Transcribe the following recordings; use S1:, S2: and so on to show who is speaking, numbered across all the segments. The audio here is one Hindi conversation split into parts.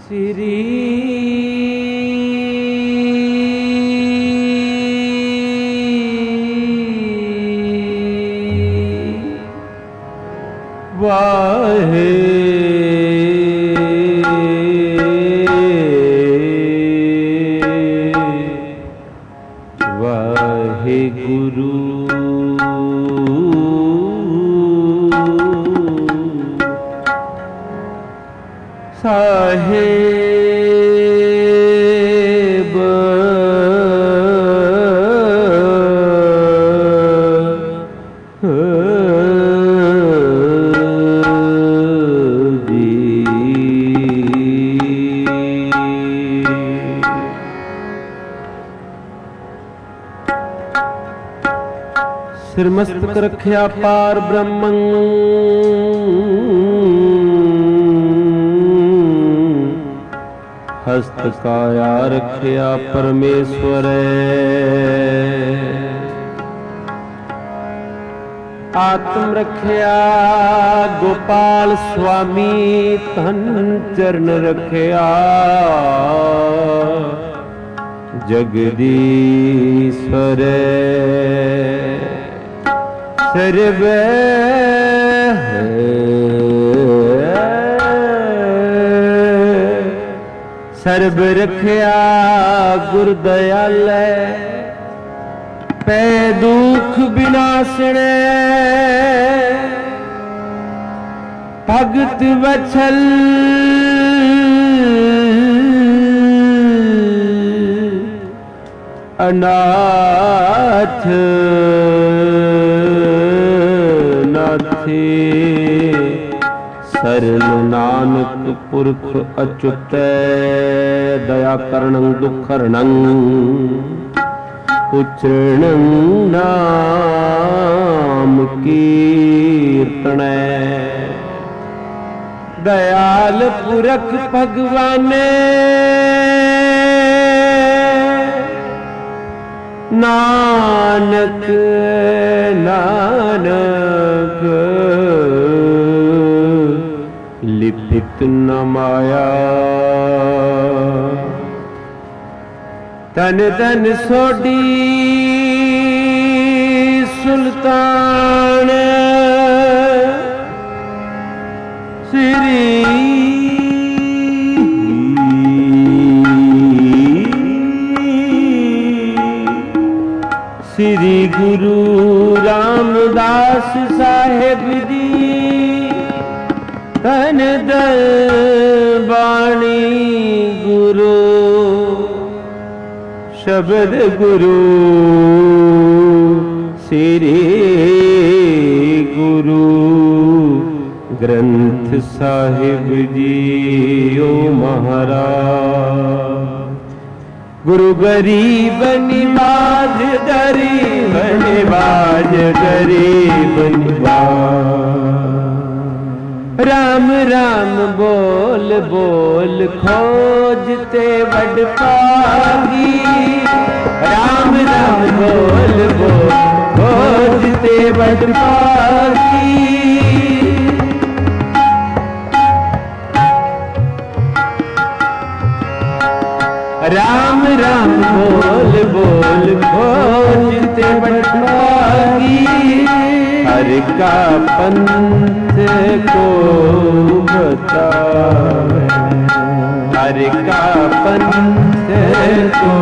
S1: श्री वाहे वाहे गुरु साहेब सिर मस्तक रखिया पार ब्रह्मं हस्त काया रखिया परमेश्वर आत्म रखिया गोपाल स्वामी तन चरण रखिया जगदीश्वर सर्वे सर्व रखिया गुर दयाल पै दुख विनाशने भगत वत्सल अनाथ नाथे सरल नानक पुरख अच्युत दया करणं दुखहरणं उच्चारणं नाम कीर्तन दयाल पुरख भगवाने नानक नानक लिपित न माया तन तन सोडी सुल्तान श्री श्री गुरु रामदास साहेब जी तन दल बाणी गुरु शब्द गुरु श्री गुरु ग्रंथ साहिब जी ओ महाराज गुरु गरीब निवाज गरीब निवाज गरीब निवाज राम राम बोल बोल खोजते वड पागी राम राम बोल बोल खोजते वड पागी राम राम बोल बोल खोजते वड पागी हर का पंथ को बतावे हर का पंथ को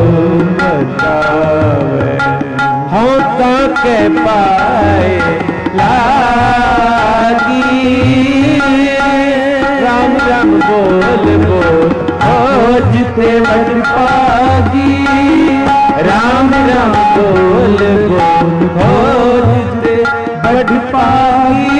S1: बतावे होता के पाए लागी राम राम बोल बोल खोजते वड पागी राम राम बोल बोल खोजते वड पागी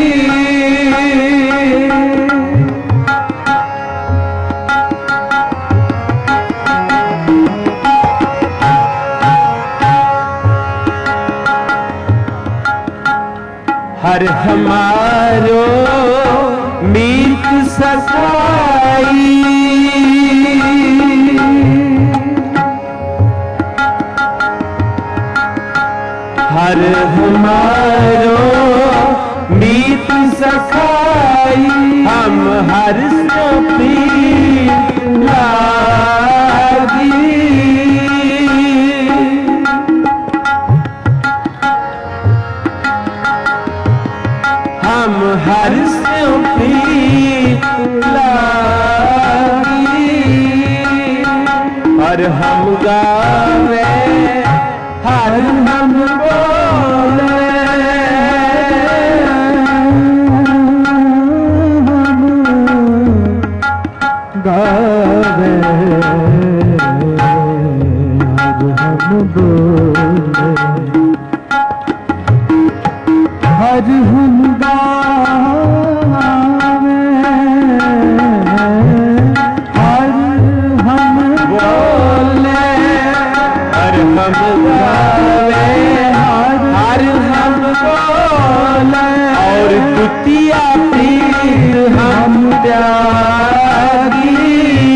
S1: हर हमारो मीत ससाई हर हमारो मीत सखाई हम हर सो पीर हम हर से प्रीत लागी और हम गावे हर हम बोले
S2: गावे हर हम बोले हर हम गावे हर हम
S1: बोले हर हम गावे हर हम बोले और द्वितीया प्रीत हम त्यागी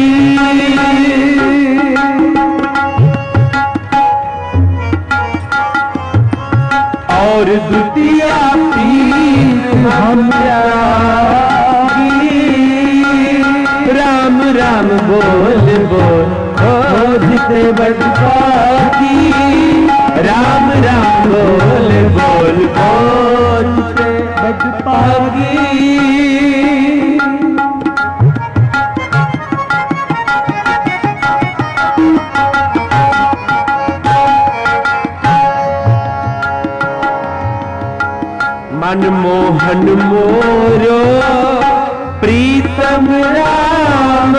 S1: और द्वितीया प्रीत हम त्यागी राम राम बोल बोल खोजते बदपागी राम राम बोल बोल खोजते बदपागी मनमोहन मोरो प्रीतम राम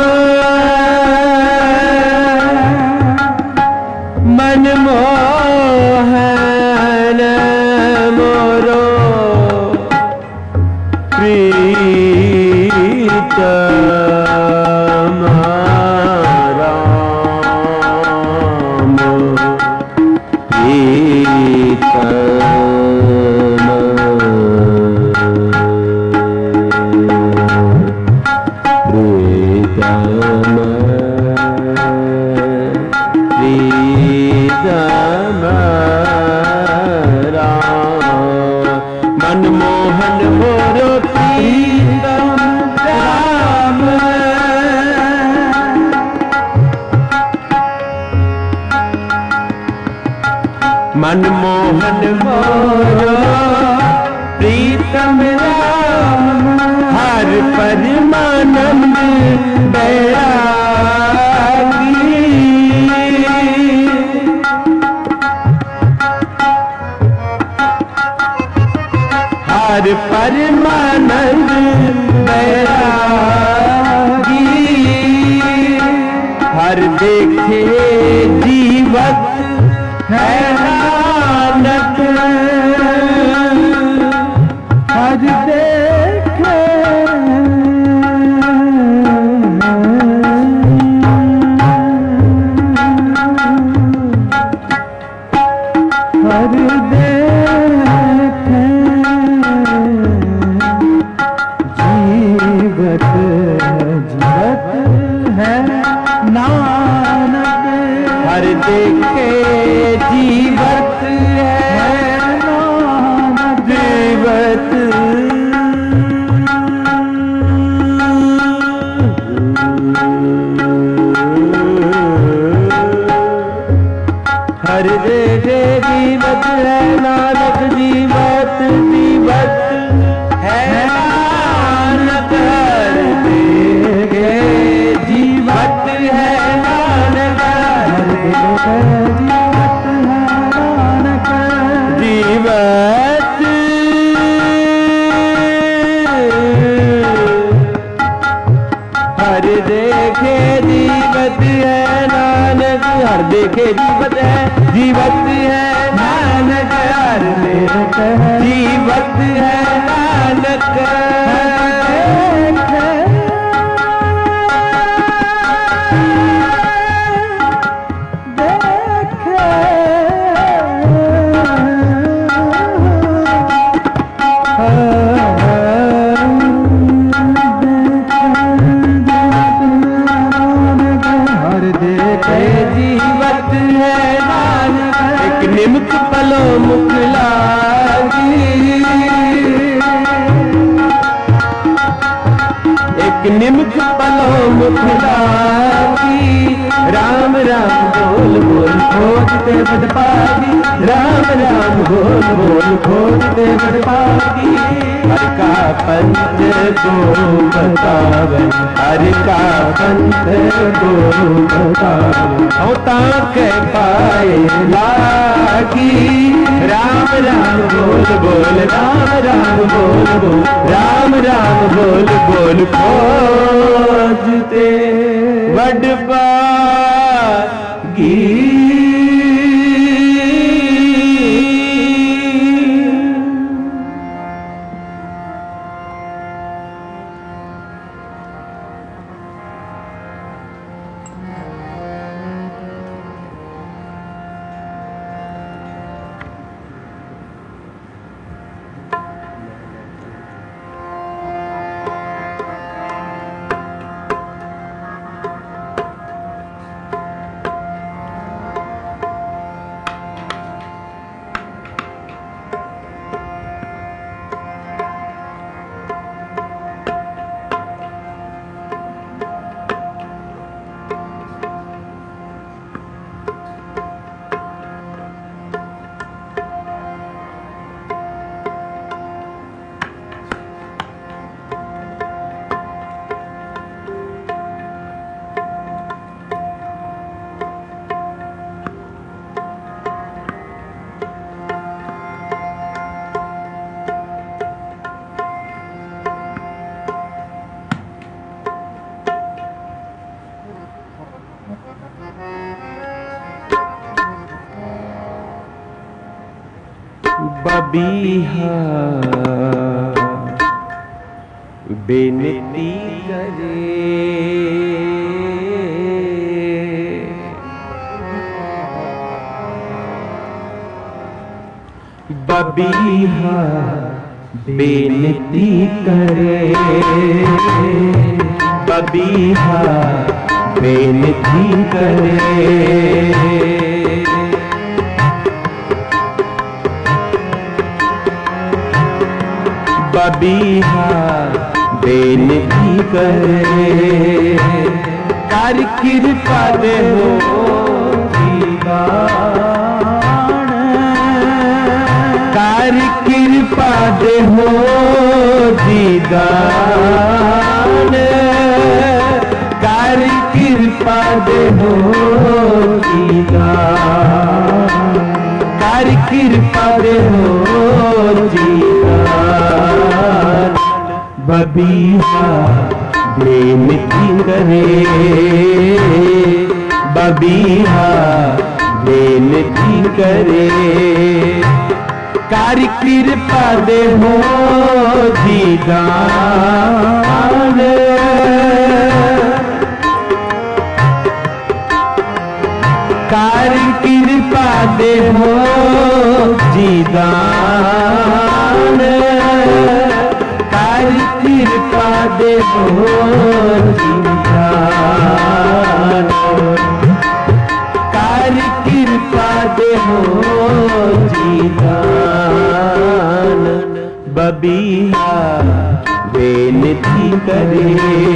S1: मनमोहन मोरो प्रीतम राम मनमोहन मोरो प्रीतम राम मनमोहन मोरो प्रीतम राम हर परमानंद बैरागी हर परमानंद बैरागी हर देखे जीवत है नानक
S2: हर देखे हर देखे जीवत जीवत है नानक
S1: हर देखे जीवत है
S2: नानक
S1: जीवत हर देखे जीवत है नानक जीवत जीवत है नानक हर देखे जीवत है नानक जीवत हर देखे जीवत है नानक हर देखे जीवत है जीवत है नानक हर देखे जीवत है नानक जीवत है नानक एक निमक पलो मुख लागी एक निमक पलो मुख लागी राम राम बोल बोल खोजते बद पागी राम राम बोल बोल खोजते बद पागी हर का पंथ को बतावे, हरि का पंथ को बतावे। होता के पाए लागी, राम राम बोल बोल, राम राम बोल बोल, राम राम बोल बोल, खोजते वडभागी। बबीहा बेनती करे, बबीहा बेनती करे, बबीहा बेनती करे। बबीहा बेनती करे, कर कृपा दे हो दीवान, कर कृपा दे हो दीदान, कर कृपा दे हो दीदान, कर कृपा दे हो दीदान। बबीहा बेनती करे, बबीहा बेनती करे, कर कृपा दे हो दीदान, कर कृपा दे हो दीदान, कर कृपा दे हो दीदान, कर कृपा दे हो दीदान। बबीहा बेनती करे,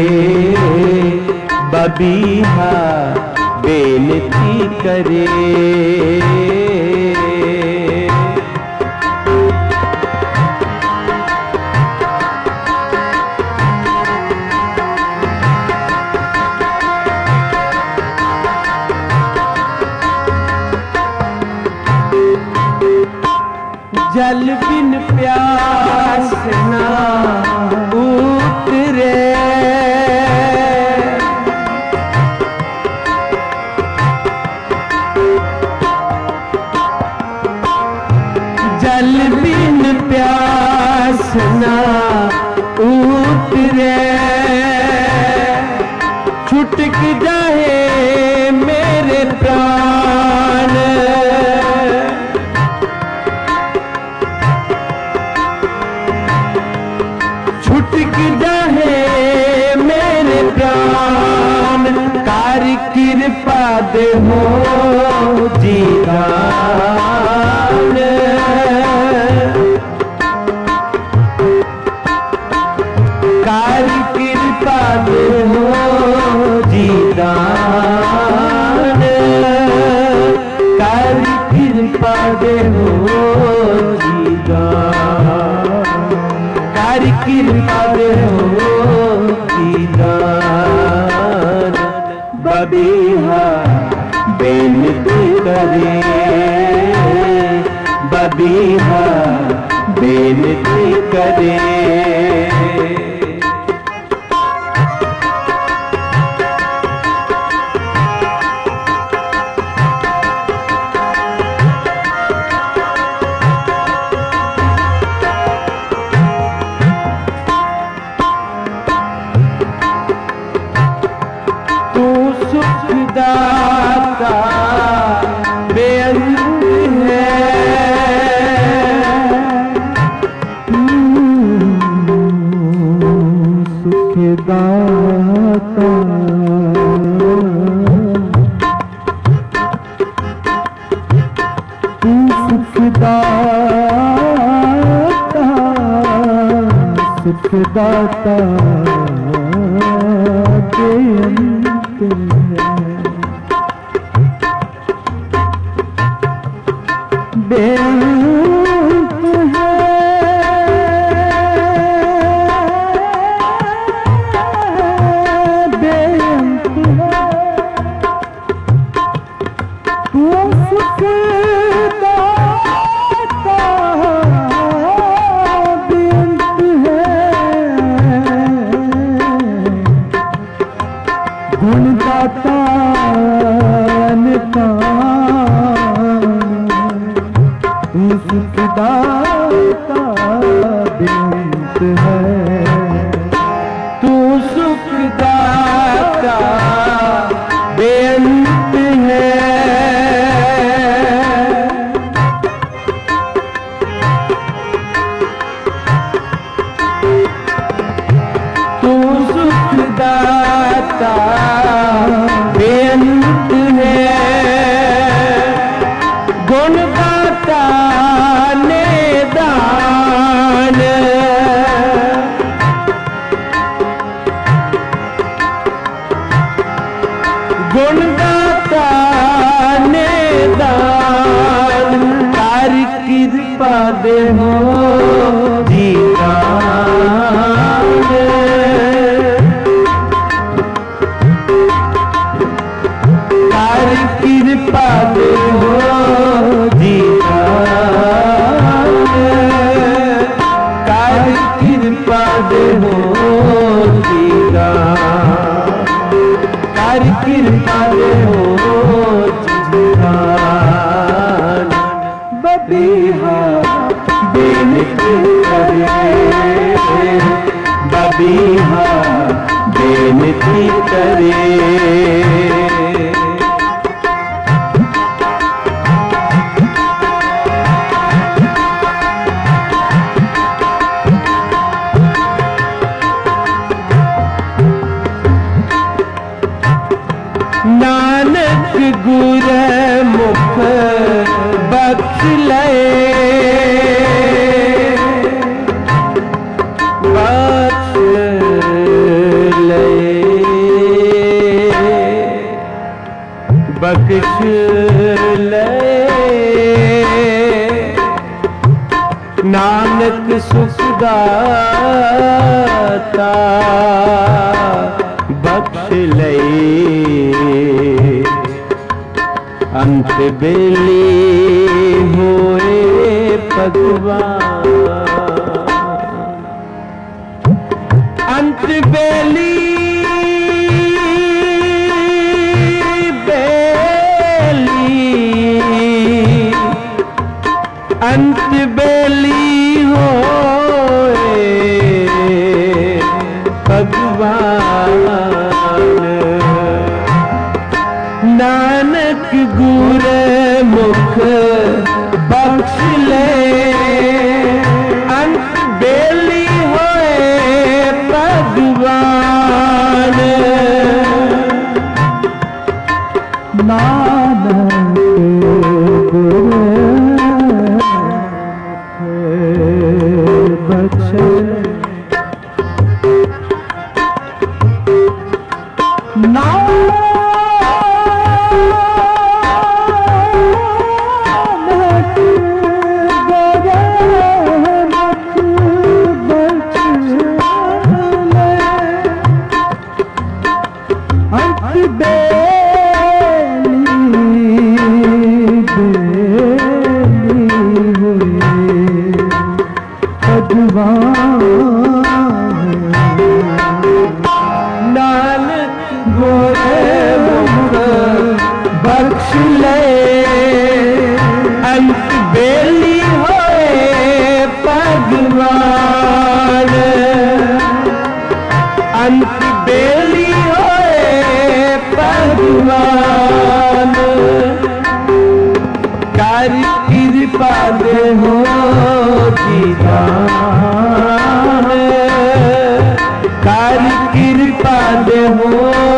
S1: बबीहा बेनती करे। जल बिन प्यास ना उतरे, जल बिन प्यास ना उतरे, छुटक जाए मेरे प्राण, छुटक जाए मेरे प्राण, कर कृपा दे हो दीदान, कर कृपा दे हो दीदान, कर कृपा दे हो दीदान, कर कृपा दे हो दीदार बबीहा बेनती करे बबीहा बेनती करे दाता बेअंत है
S2: सुखदाता तू सुखदाता सुखदाता बेअंत बेअंत है बेअंत है तू सुखदाता बेअंत है गुणदाता सुखदाता बेअंत है
S1: तू सुखदाता बेअंत है तू सुखदाता बेअंत है गुणदाता निदान गुणदाता निदान कर कृपा दे हो दीदान कर कृपा दे हो कृपा दे हो दीदार कर कृपा दे हो दीदार बबीहा बेनती करे बबीहा बेनती करे नानक गुर मुख बख्श ले बख्श ले बख्श ले नानक सुखदाता बख्श ले अंत बेली होए भगवान अंत बेली अंत बेली होए भगवान नानक गुर मुख बख्श ले अंत बेली होए भगवान
S2: नानक गुर बख्श नानक गुर बख्श
S1: नानक गोरे मुख बख्श ले अंत बेली होए भगवान अंत बेली होए भगवान कर कृपा दे हो दीदान कर कृपा दे हो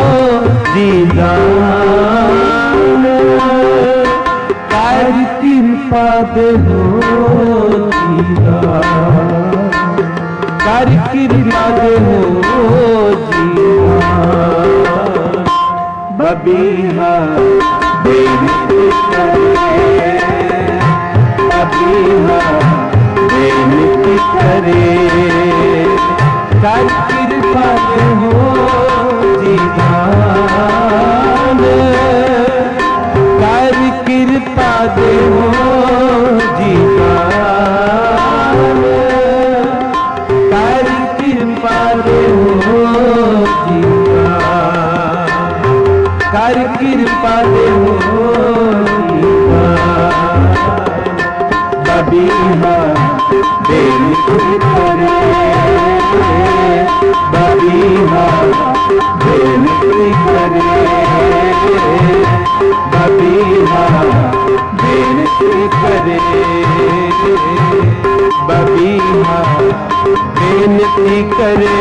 S1: दीदान कर कृपा दे हो दीदान कर कृपा दे हो दीदान बबीहा बेनती करे बबीहा बेनती करे कर कृपा दे हो दीदान कर कृपा दे हो दीदान कर कृपा दे हो दीदान कर कृपा दे हो दीदान बबीहा बेनती करे बबीहा बेनती करे बबीहा बेनती करे बबीहा बेनती करे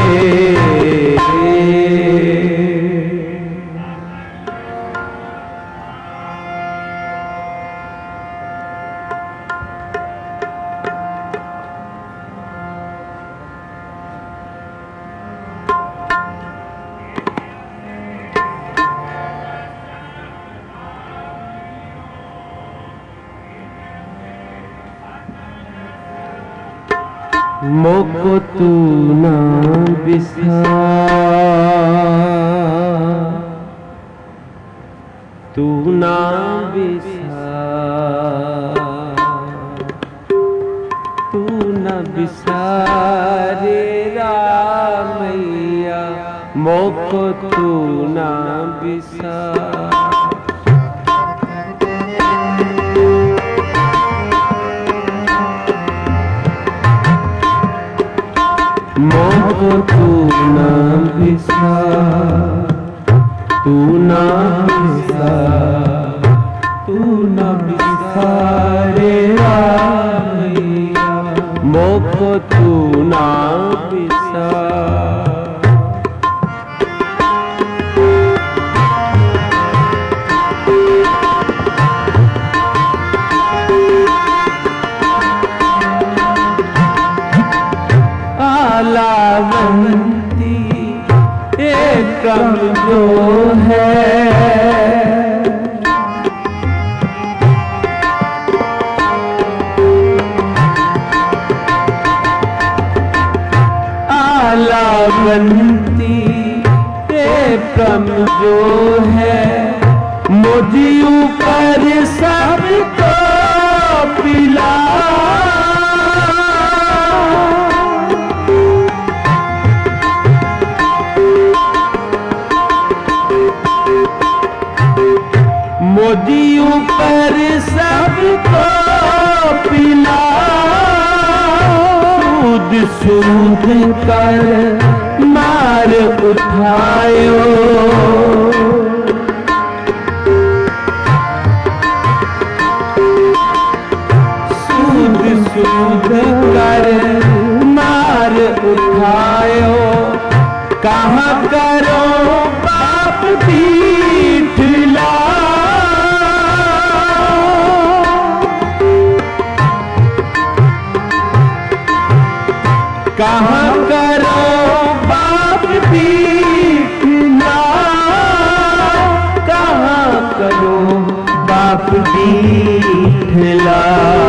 S1: मोको तू ना बिसार तू ना बिसार तू ना बिसारे रामैया मोको तू ना बिसार मोको तू ना बिसार तू ना बिसार तू ना बिसारे रामैया मोको तू ना बिसार लावंती एकम जो है आलावंती एकम जो है मुझे ऊपर सबको पिला मोदी ऊपर सबको पिला सूद सूद कर मार उठायो सूद सूद कर मार उठायो कहाँ करो बाप पीठला कहाँ करो बाप पीठला कहाँ करो बाप पीठला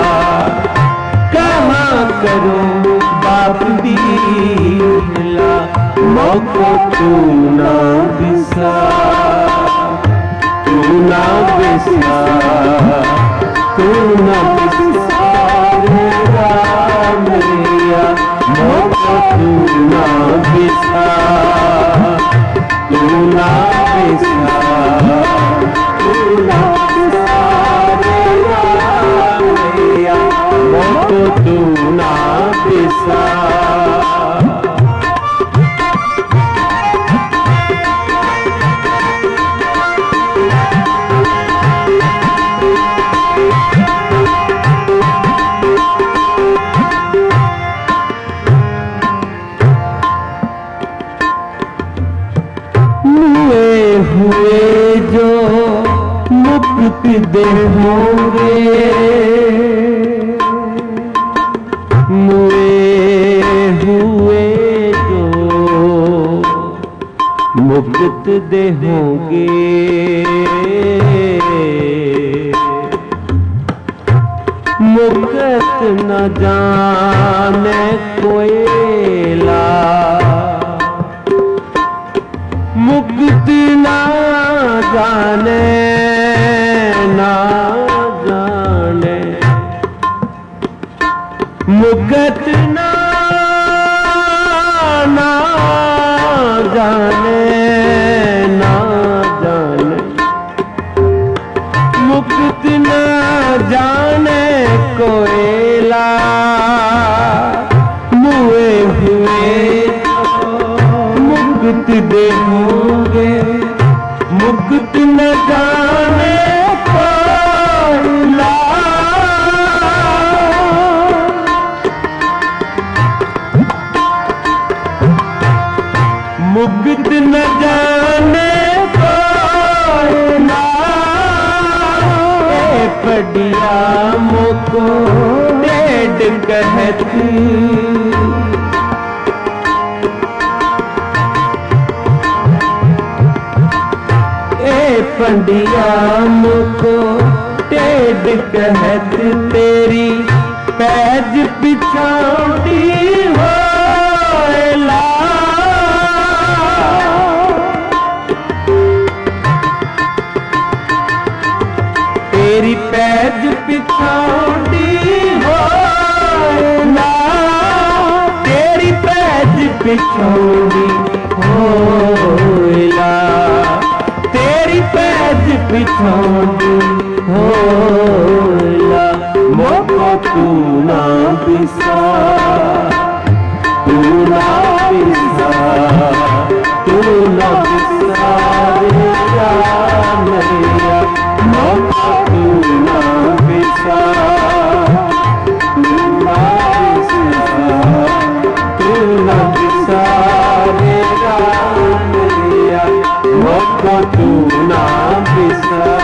S1: कहाँ करो बाप पीठला मोको तू ना बिसार तू ना बिसार तू ना बिसार रामैया मोको देहोगे मुए हुए जो मुक्त देहोगे मुक्त न जाने कोयला मुक्त न जाने ना जाने मुक्त ना जाने ना जाने मुक्त न जाने कोयला मुए हुए मुक्त देहोगे मुक्त न जाने कोयला मुक्त न जाने कोयला पड़िया मुको डेढ़ कहती पंडिया मुको टेढ़ कहत तेरी पैज पिछाड़ी होला तेरी पैज पिछाड़ी होला तेरी पैज पिछाड़ी होला तेरी पैज पिछाड़ी होला मोको तू ना बिसार तू ना बिसार तू ना बिसारेगा नैया मोको तू ना बिसार तू ना बिसार तू ना बिसारेगा नैया मोको तू ना बिसार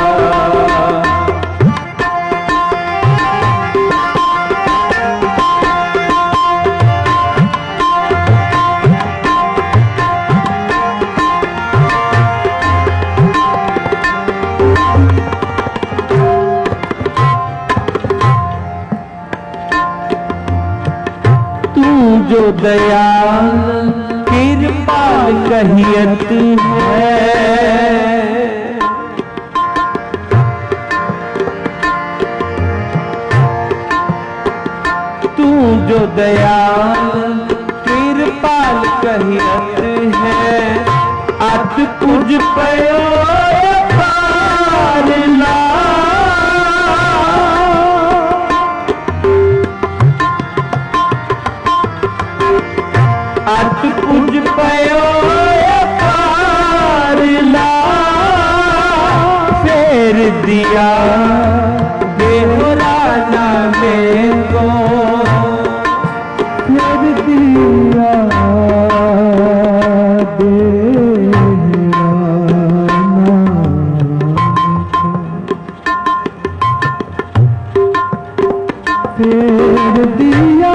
S1: जो दयाल कृपाल कहियत है तू जो दयाल कृपाल कहियत है अत कुछ पयो पारला अत कुछ पयो पारला फेर दिया देहराना में को फेर दिया फेर दिया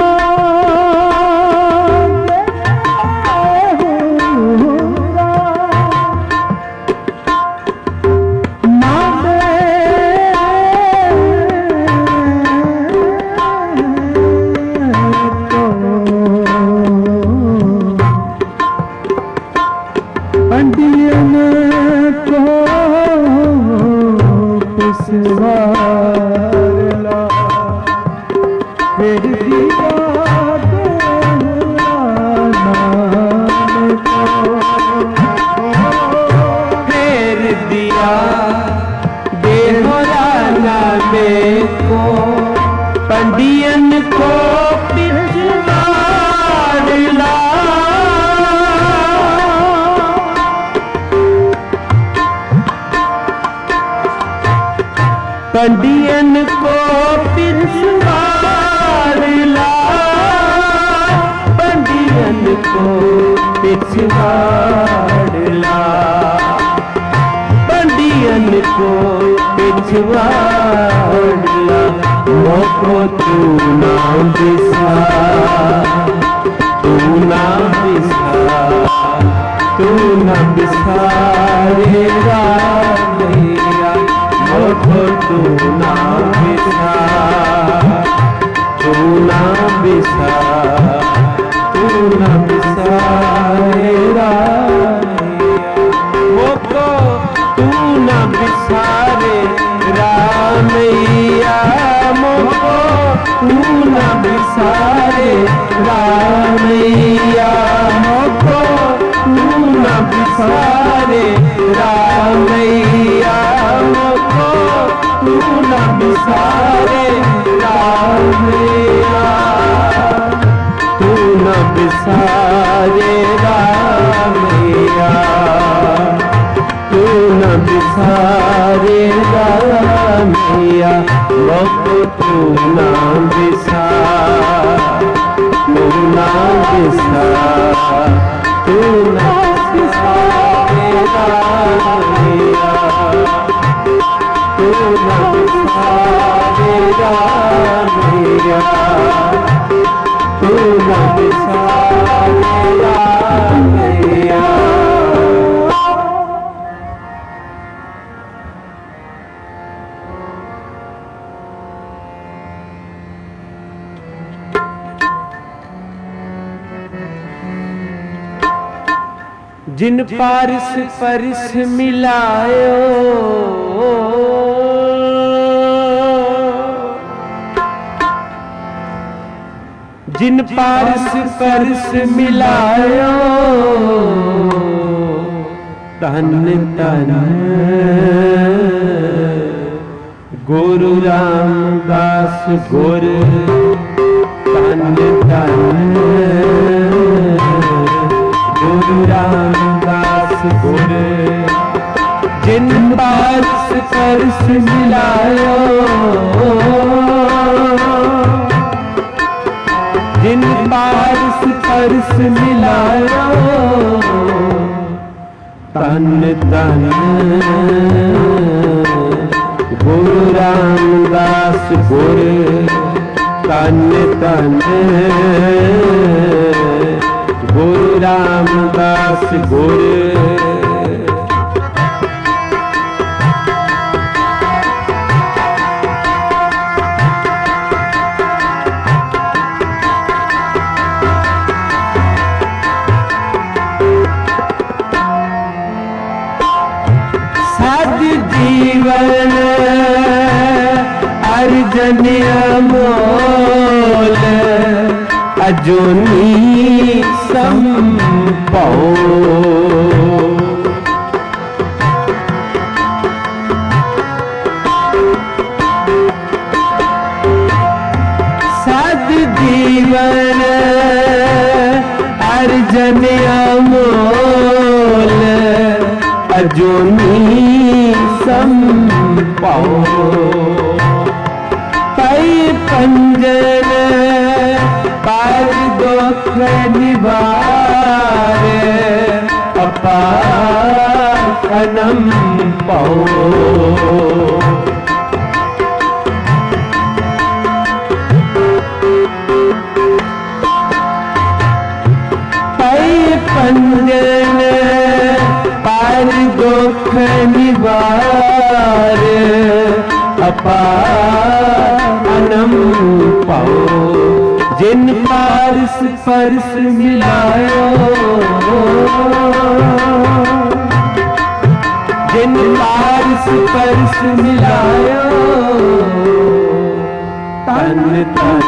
S1: पंडियन को पिसवारला फिर दिया फिर दिया देहराना में को पंडियन को पिसवारला पंडियन को पिछवाड़ला पंडियन को पिछवाड़ला पंडियन को बिछवा ओढ़ला मोको तू ना बिसार, तू ना बिसार, तू ना बिसारे रामैया मोको तू ना बिसार, तू ना बिसार, तू ना बिसारे रामैया मोको तू ना बिसारे रामैया मोको तू ना बिसारे रामैया मोको तू ना बिसारे रामैया मोको तू ना बिसारे रामैया, तू ना बिसारे रामैया, तू न बिसारे रामैया मोको तू ना बिसार, तू ना बिसार, तू ना बिसारे रामैया, तू ना बिसारे रामैया, तू ना बिसारे रामैया। जिन पारिस परिस मिलायो, जिन पारिस परिस मिलायो, तन तन गुरु रामदास गुर, तन तन गुरु रामदास गुर, जिन पारिस परिस मिलायो, जिन पारिस परिस मिलायो, तन तन गुरु रामदास गुर, तन तन गुरु रामदास गुर। साध जीवन अर्जन अमोल, अजूनी संपो, साध जीवन अर्जन अमोल, अजूनी संपो, पै पंजन पार दुख निवार, अपार अनम पाओ, पै पंजन पार दुख निवार, अपार अनम पाओ, जिन पारिस परिस मिलायो, जिन पारिस परिस मिलायो, तन तन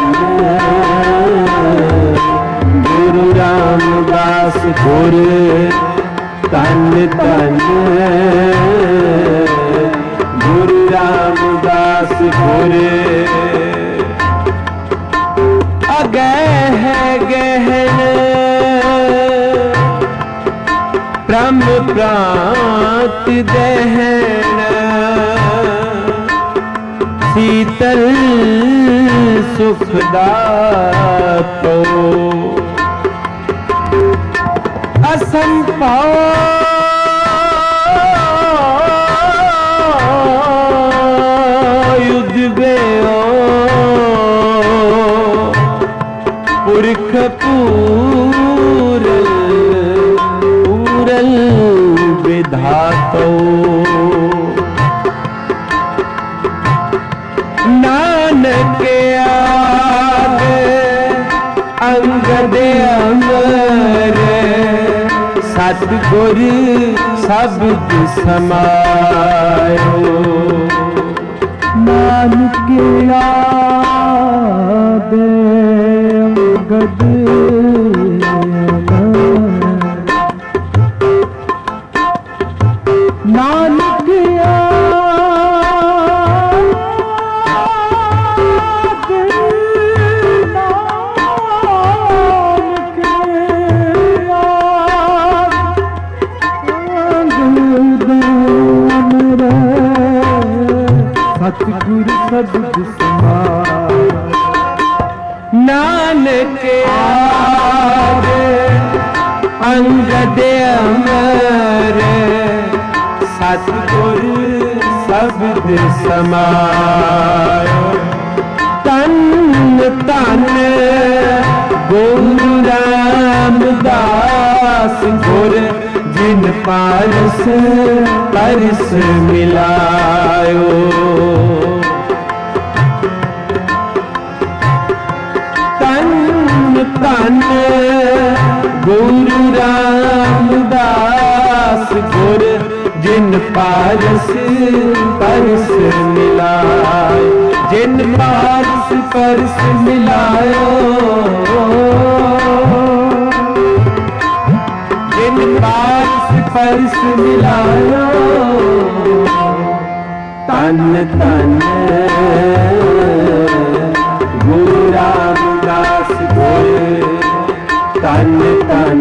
S1: गुरु रामदास गुर, तन तन गुरु रामदास गुर। अगह गहन ब्रह्म प्रांत दहन, शीतल सुखदातो, असंपाओ अमर सतगुर शब्द समायो।
S2: नानक आदे अंगद नानक सतगुर शब्द समायो।
S1: नानक आदे अंगद अमर सतगुर शब्द समायो। तन तन गुरु रामदास गुर जिन पारस परस मिलायो। तन तन गुरु रामदास गुर जिन पारस परस मिलायो। जिन पारस परस मिलायो। जिन पारस परस मिलायो। तन तन गुरु रामदास गुर तन तन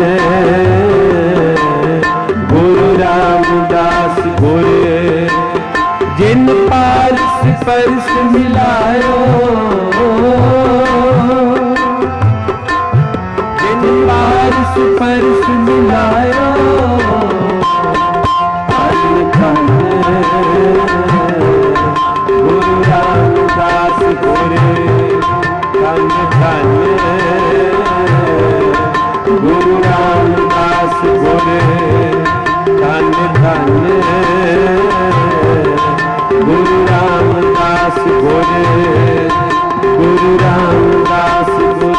S1: गुरु रामदास गुर जिन पारस परस मिलायो। जिन पारस परस मिलायो। तन तन गुरु रामदास गुर तन तन गुरु रामदास गुर तन तन गुरु रामदास गुर गुरु रामदास गुर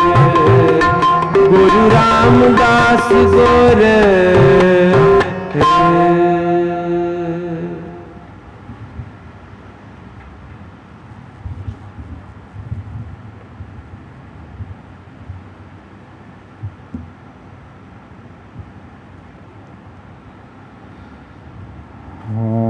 S1: गुरु रामदास गुर।